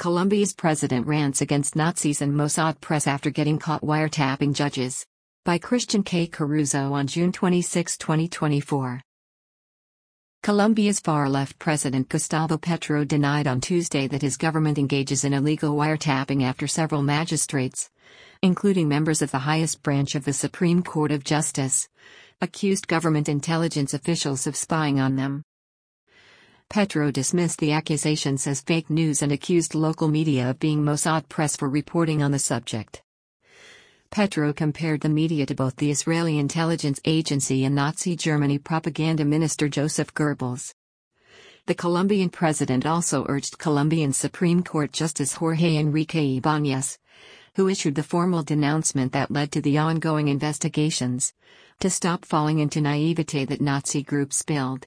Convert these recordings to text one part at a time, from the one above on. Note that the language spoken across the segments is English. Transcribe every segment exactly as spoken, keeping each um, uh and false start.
Colombia's president rants against Nazis and Mossad press after getting caught wiretapping judges. By Christian K. Caruso on June twenty-sixth, twenty twenty-four. Colombia's far-left president Gustavo Petro denied on Tuesday that his government engages in illegal wiretapping after several magistrates, including members of the highest branch of the Supreme Court of Justice, accused government intelligence officials of spying on them. Petro dismissed the accusations as fake news and accused local media of being Mossad press for reporting on the subject. Petro compared the media to both the Israeli intelligence agency and Nazi Germany propaganda minister Joseph Goebbels. The Colombian president also urged Colombian Supreme Court Justice Jorge Enrique Ibáñez, who issued the formal denouncement that led to the ongoing investigations, to stop falling into naivete that Nazi groups spilled.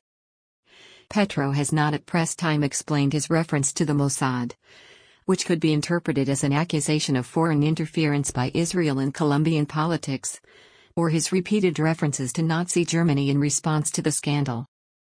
Petro has not at press time explained his reference to the Mossad, which could be interpreted as an accusation of foreign interference by Israel in Colombian politics, or his repeated references to Nazi Germany in response to the scandal.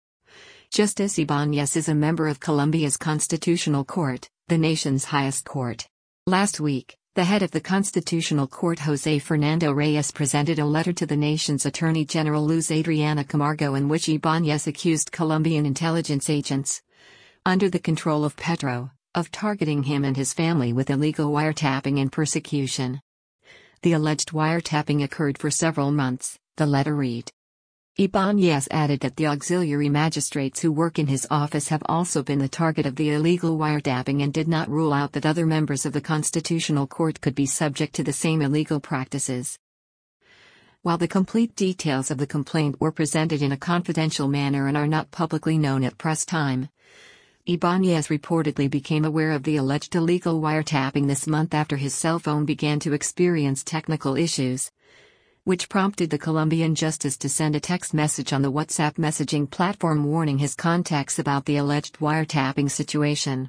Justice Ibáñez is a member of Colombia's Constitutional Court, the nation's highest court. Last week, the head of the Constitutional Court José Fernando Reyes presented a letter to the nation's Attorney General Luz Adriana Camargo in which Ibáñez accused Colombian intelligence agents, under the control of Petro, of targeting him and his family with illegal wiretapping and persecution. The alleged wiretapping occurred for several months, the letter read. Ibáñez added that the auxiliary magistrates who work in his office have also been the target of the illegal wiretapping and did not rule out that other members of the Constitutional Court could be subject to the same illegal practices. While the complete details of the complaint were presented in a confidential manner and are not publicly known at press time, Ibáñez reportedly became aware of the alleged illegal wiretapping this month after his cell phone began to experience technical issues, which prompted the Colombian justice to send a text message on the WhatsApp messaging platform warning his contacts about the alleged wiretapping situation.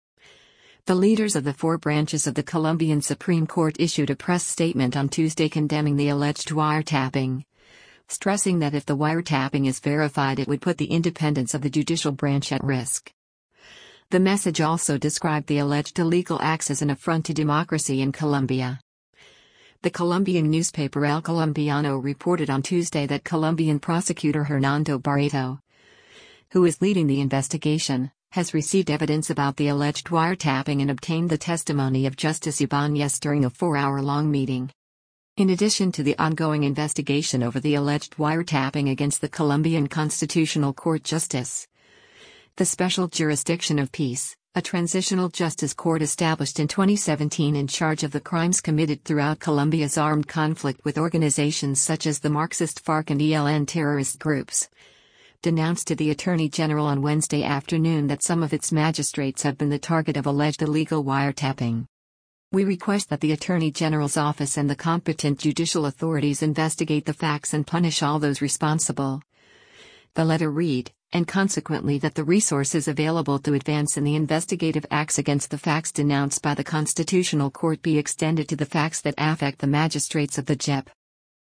The leaders of the four branches of the Colombian Supreme Court issued a press statement on Tuesday condemning the alleged wiretapping, stressing that if the wiretapping is verified it would put the independence of the judicial branch at risk. The message also described the alleged illegal acts as an affront to democracy in Colombia. The Colombian newspaper El Colombiano reported on Tuesday that Colombian prosecutor Hernando Barreto, who is leading the investigation, has received evidence about the alleged wiretapping and obtained the testimony of Justice Ibáñez during a four-hour-long meeting. In addition to the ongoing investigation over the alleged wiretapping against the Colombian Constitutional Court Justice, the Special Jurisdiction of Peace, a transitional justice court established in twenty seventeen in charge of the crimes committed throughout Colombia's armed conflict with organizations such as the Marxist FARC and E L N terrorist groups, denounced to the Attorney General on Wednesday afternoon that some of its magistrates have been the target of alleged illegal wiretapping. We request that the Attorney General's office and the competent judicial authorities investigate the facts and punish all those responsible. The letter read, and consequently that the resources available to advance in the investigative acts against the facts denounced by the Constitutional Court be extended to the facts that affect the magistrates of the J E P.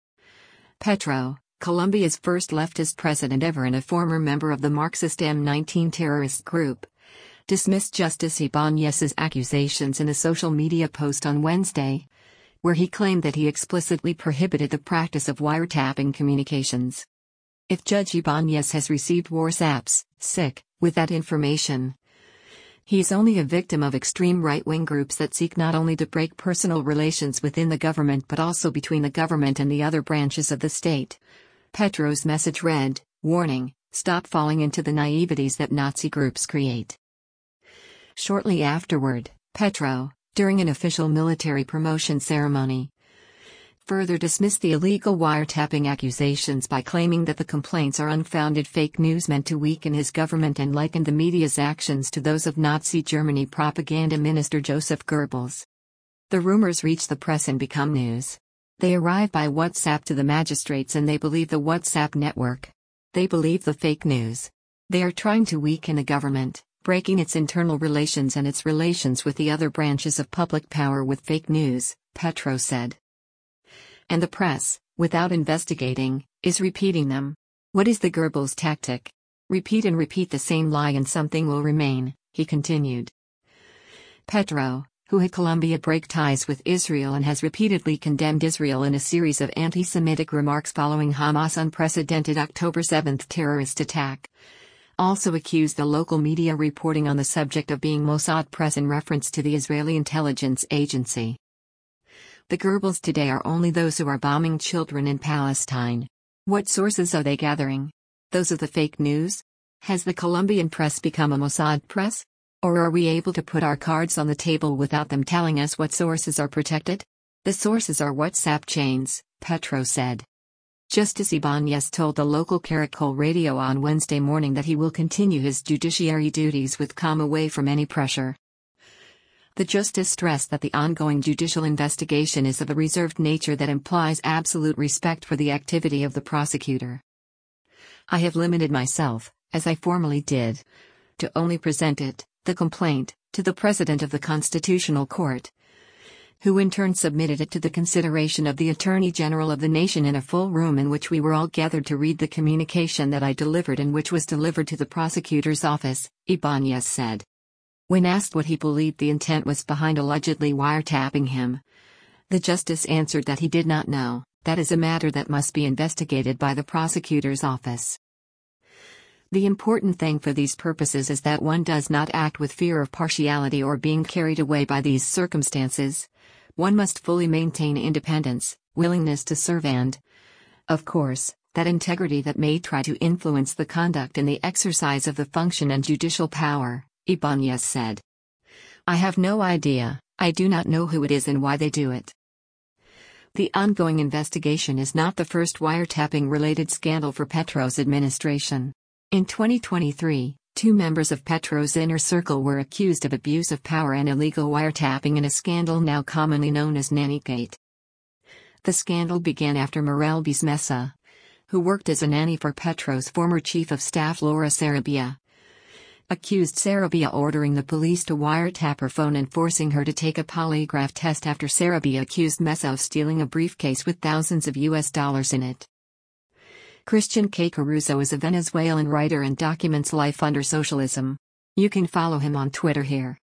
Petro, Colombia's first leftist president ever and a former member of the Marxist M nineteen terrorist group, dismissed Justice Ibáñez's accusations in a social media post on Wednesday, where he claimed that he explicitly prohibited the practice of wiretapping communications. If Judge Ibáñez has received WhatsApps, sick, with that information, he is only a victim of extreme right-wing groups that seek not only to break personal relations within the government but also between the government and the other branches of the state. Petro's message read, warning, stop falling into the naiveties that Nazi groups create. Shortly afterward, Petro, during an official military promotion ceremony, further dismissed the illegal wiretapping accusations by claiming that the complaints are unfounded fake news meant to weaken his government and likened the media's actions to those of Nazi Germany propaganda minister Joseph Goebbels. The rumors reach the press and become news. They arrive by WhatsApp to the magistrates and they believe the WhatsApp network. They believe the fake news. They are trying to weaken the government, breaking its internal relations and its relations with the other branches of public power with fake news, Petro said. And the press, without investigating, is repeating them. What is the Goebbels tactic? Repeat and repeat the same lie and something will remain, he continued. Petro, who had Colombia break ties with Israel and has repeatedly condemned Israel in a series of anti-Semitic remarks following Hamas' unprecedented October seventh terrorist attack, also accused the local media reporting on the subject of being Mossad press in reference to the Israeli intelligence agency. The Goebbels today are only those who are bombing children in Palestine. What sources are they gathering? Those of the fake news? Has the Colombian press become a Mossad press? Or are we able to put our cards on the table without them telling us what sources are protected? The sources are WhatsApp chains, Petro said. Justice Ibanez told the local Caracol radio on Wednesday morning that he will continue his judiciary duties with calm away from any pressure. The justice stressed that the ongoing judicial investigation is of a reserved nature that implies absolute respect for the activity of the prosecutor. I have limited myself, as I formally did, to only present it, the complaint, to the President of the Constitutional Court, who in turn submitted it to the consideration of the Attorney General of the nation in a full room in which we were all gathered to read the communication that I delivered and which was delivered to the prosecutor's office, Ibanez said. When asked what he believed the intent was behind allegedly wiretapping him, the justice answered that he did not know, that is a matter that must be investigated by the prosecutor's office. The important thing for these purposes is that one does not act with fear of partiality or being carried away by these circumstances. One must fully maintain independence, willingness to serve and, of course, that integrity that may try to influence the conduct in the exercise of the function and judicial power, Ibanez said. I have no idea, I do not know who it is and why they do it. The ongoing investigation is not the first wiretapping-related scandal for Petro's administration. In twenty twenty-three, two members of Petro's inner circle were accused of abuse of power and illegal wiretapping in a scandal now commonly known as Nannygate. The scandal began after Morelbis Mesa, who worked as a nanny for Petro's former chief of staff Laura Sarabia, accused Sarabia ordering the police to wiretap her phone and forcing her to take a polygraph test after Sarabia accused Mesa of stealing a briefcase with thousands of U S dollars in it. Christian K. Caruso is a Venezuelan writer and documents life under socialism. You can follow him on Twitter here.